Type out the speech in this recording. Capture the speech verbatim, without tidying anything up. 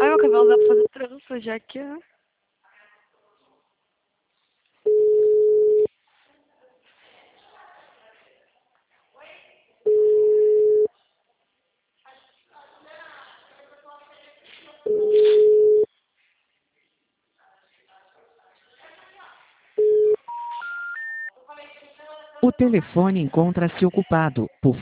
Ai, meu cabelo dá pra fazer trança já que é. O telefone encontra-se ocupado. Por